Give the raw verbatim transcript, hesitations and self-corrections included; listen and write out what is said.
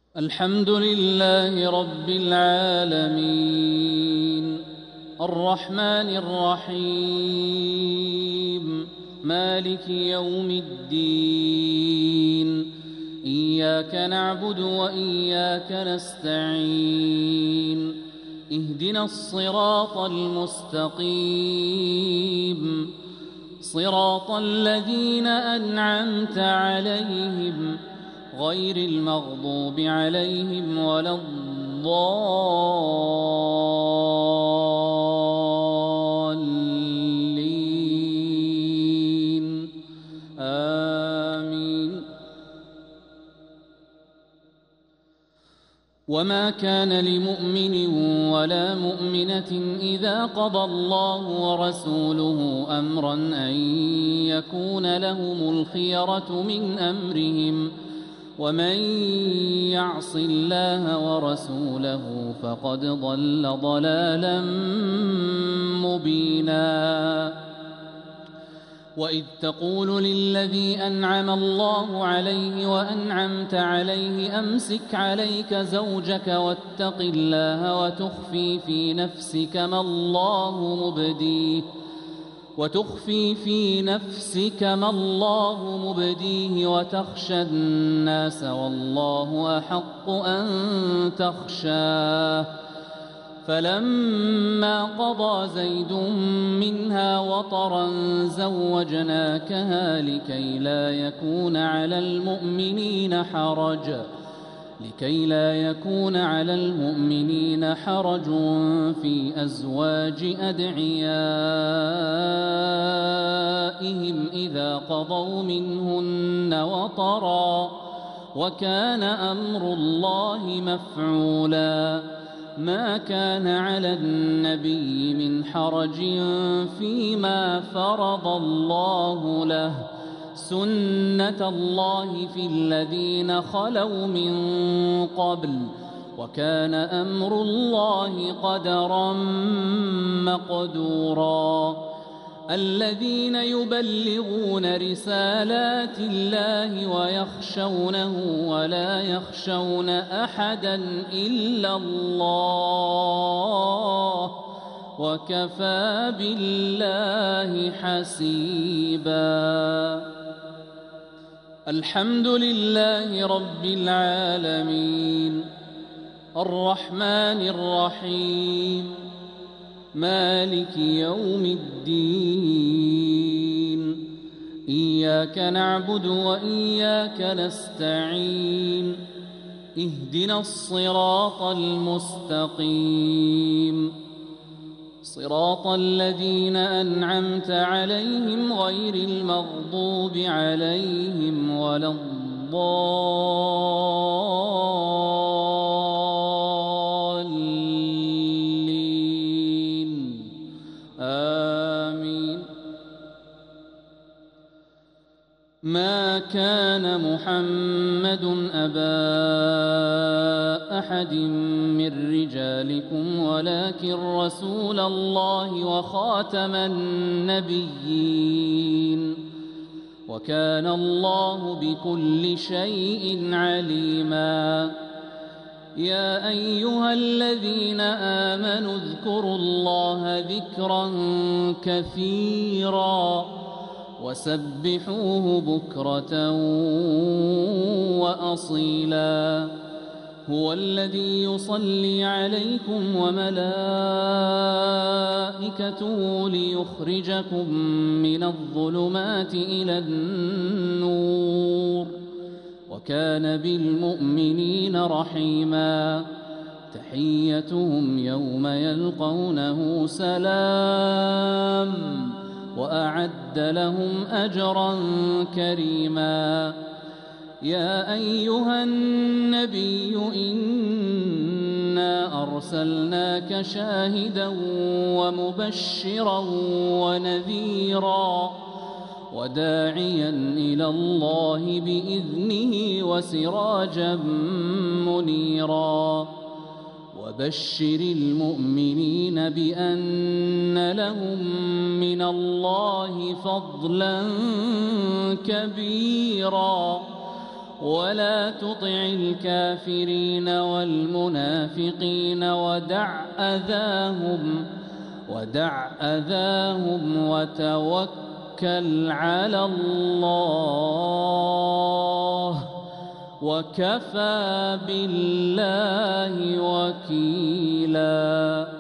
الحمد لله رب العالمين الرحمن الرحيم مالك يوم الدين إياك نعبد وإياك نستعين اهدنا الصراط المستقيم صراط الذين أنعمت عليهم غير المغضوب عليهم ولا الضالين آمين. وما كان لمؤمن ولا مؤمنة إذا قضى الله ورسوله أمرا أن يكون لهم الخيرة من أمرهم ومن يعص الله ورسوله فقد ضل ضلالا مبينا. وإذ تقول للذي أنعم الله عليه وأنعمت عليه أمسك عليك زوجك واتق الله وتخفي في نفسك ما الله مبديه وتخفي في نفسك ما الله مبديه وتخشى الناس والله أحق أن تخشاه. فلما قضى زيد منها وطرا زوجناكها لكي لا يكون على المؤمنين حرج لكي لا يكون على المؤمنين حرج في أزواج أدعيائهم إذا قضوا منهن وطرا وكان أمر الله مفعولا. ما كان على النبي من حرج فيما فرض الله له سنة الله في الذين خلوا من قبل وكان أمر الله قدرا مقدورا. الذين يبلغون رسالات الله ويخشونه ولا يخشون أحدا إلا الله وكفى بالله حسيبا. الحمد لله رب العالمين الرحمن الرحيم مالك يوم الدين إياك نعبد وإياك نستعين اهدنا الصراط المستقيم صراط الذين أنعمت عليهم غير المغضوب عليهم ولا الضالين آمين. ما كان محمد أبا أحد من رجالكم ولكن رسول الله وخاتم النبيين وكان الله بكل شيء عليما. يا أيها الذين آمنوا اذكروا الله ذكرا كثيرا وسبحوه بكرة وأصيلا. هو الذي يصلي عليكم وملائكته ليخرجكم من الظلمات إلى النور وكان بالمؤمنين رحيما. تحيتهم يوم يلقونه سلام وأعد لهم أجرا كريما. يا أيها النبي إنا أرسلناك شاهدا ومبشرا ونذيرا وداعيا إلى الله بإذنه وسراجا منيرا. وبشر المؤمنين بأن لهم من الله فضلا كبيرا ولا تطع الكافرين والمنافقين ودع أذاهم ودع أذاهم وتوكل على الله وكفى بالله وكيلاً.